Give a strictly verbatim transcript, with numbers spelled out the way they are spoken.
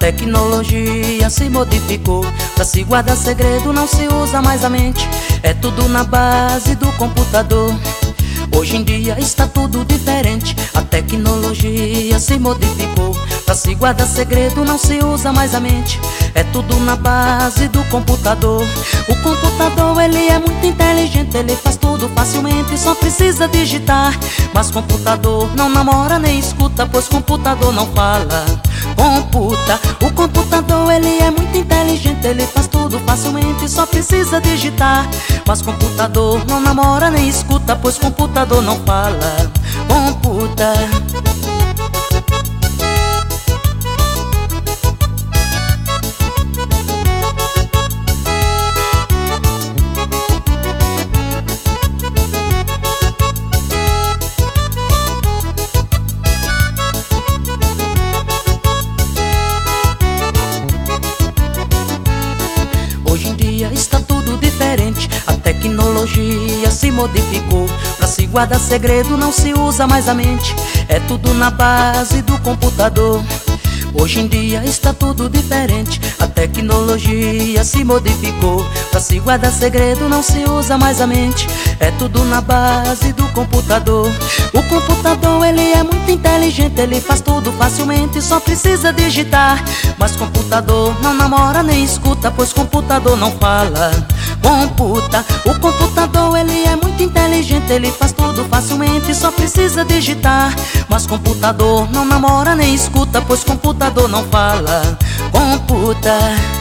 tecnologia se modificou. Pra se guardar segredo não se usa mais a mente, é tudo na base do computador. Hoje em dia está tudo diferente, a tecnologia se modificou. Pra se guardar segredo não se usa mais a mente, é tudo na base do computador. O computador ele é muito inteligente, ele faz tudo facilmente, só precisa digitar. Mas computador não namora nem escuta, pois computador não fala, computa. O computador ele é muito inteligente, ele faz tudo facilmente, só precisa digitar. Mas computador não namora nem escuta, pois computador não fala, computa. Hoje em dia está tudo diferente, a tecnologia se modificou. Pra se guardar segredo não se usa mais a mente, é tudo na base do computador. Hoje em dia está tudo diferente, a tecnologia se modificou. Pra se guardar segredo não se usa mais a mente, é tudo na base do computador. O computador ele é muito inteligente, ele faz tudo facilmente, só precisa digitar. Mas computador não namora nem escuta, pois computador não fala, computa. O computador ele é muito inteligente, ele faz tudo facilmente, só precisa digitar. Mas computador não namora nem escuta, pois computador não fala, computa.